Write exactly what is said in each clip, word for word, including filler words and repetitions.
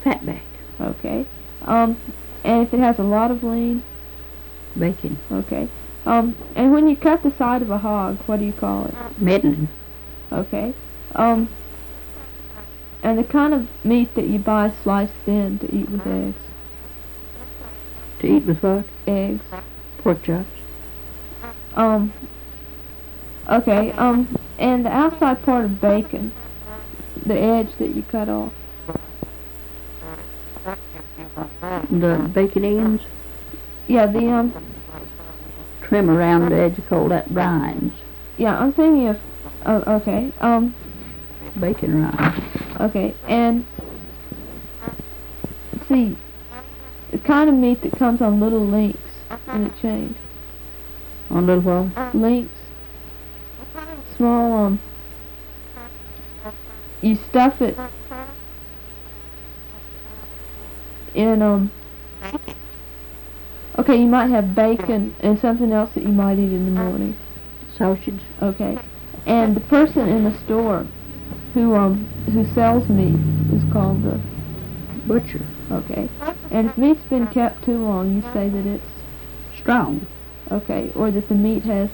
Fatback. Okay. Um, and if it has a lot of lean? Bacon. Okay. Um, and when you cut the side of a hog, what do you call it? Middling. Okay. Um, and the kind of meat that you buy sliced thin to eat with eggs? To eat with what? Eggs. Pork chops. Um, okay, um, and the outside part of bacon, the edge that you cut off? The bacon ends? Yeah, the, um... Trim around the edge, you call that rinds. Yeah, I'm thinking of... Oh, okay, um... Bacon rinds. Okay, and... See, the kind of meat that comes on little links in a chain. On little what? Links. Small, um... You stuff it in, um... Okay, you might have bacon and something else that you might eat in the morning. Sausage. Okay. And the person in the store who, um, who sells meat is called the... Butcher. Okay. And if meat's been kept too long, you say that it's... Strong. Okay, or that the meat has...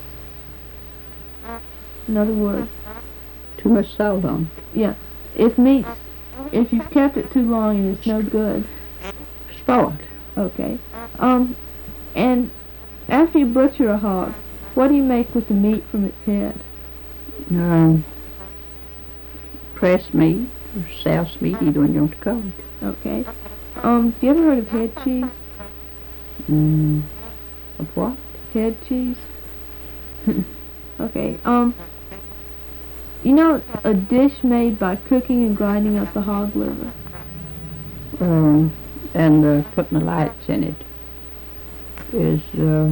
Another word. Too much salt on it. Yeah. If meat's... If you've kept it too long and it's no good... Spoiled. Okay. Um, and after you butcher a hog, what do you make with the meat from its head? Um, pressed meat, or souse meat, either one you want to call it. Okay. Um, have you ever heard of head cheese? Mm, of what? Head cheese? Okay, um, you know a dish made by cooking and grinding up the hog liver? Um, and uh, putting the lights in it is uh,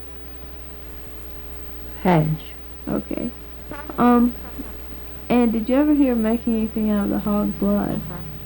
hash. Okay. Um, and did you ever hear making anything out of the hog blood?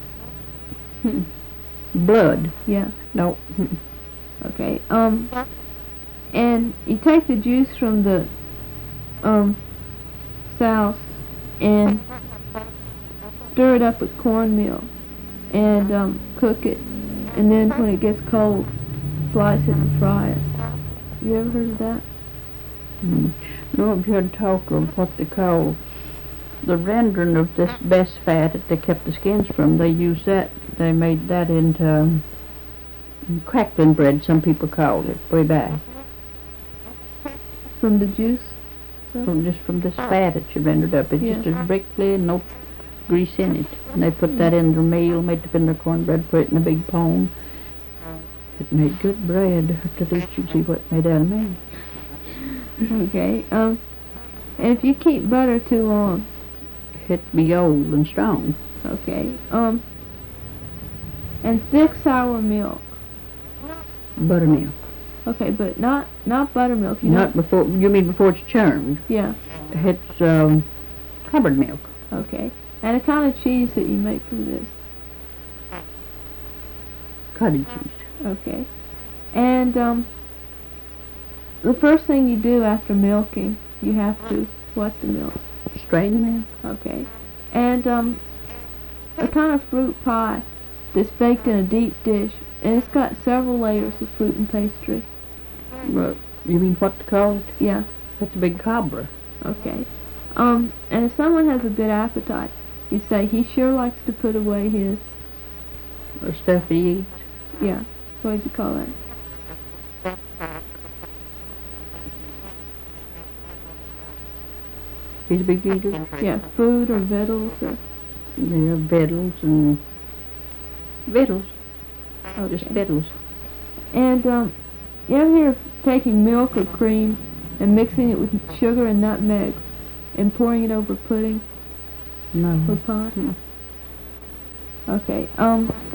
Blood? Yeah. No. Okay. Um, and you take the juice from the um souse and stir it up with cornmeal and um cook it, and then when it gets cold, slice it and fry it. You ever heard of that? Mm. No, I've heard talk of what they call the rendering of this best fat that they kept the skins from. They used that. They made that into um, crackling bread, some people called it, way back. From the juice? So? From just from this fat that you rendered up. It's Yeah. just as brickly and no grease in it. And they put that in their meal, made up in their cornbread, put it in a big pan. It made good bread. After this you see what it made out of me. Okay, um, and if you keep butter too long... It be old and strong. Okay, um, and thick sour milk. Buttermilk. Okay, but not, not buttermilk, you Not know? before, you mean before it's churned? Yeah, It's, um, cupboard milk. okay. And a kind of cheese that you make from this. Cottage cheese. Okay. And, um, the first thing you do after milking, you have to wet the milk. Strain the milk. Okay. And, um, a kind of fruit pie that's baked in a deep dish, and it's got several layers of fruit and pastry. Well, you mean what to call it? Yeah. That's a big cobra. Okay. Um, and if someone has a good appetite, you say he sure likes to put away his... Or stuff he eats. Yeah. What would you call that? He's a big eater. Yeah, food or victuals or... Yeah, victuals and... Victuals. Okay. Just victuals. And, um, you ever hear of taking milk or cream and mixing it with sugar and nutmeg and pouring it over pudding No. or pie? Hmm. Okay, um,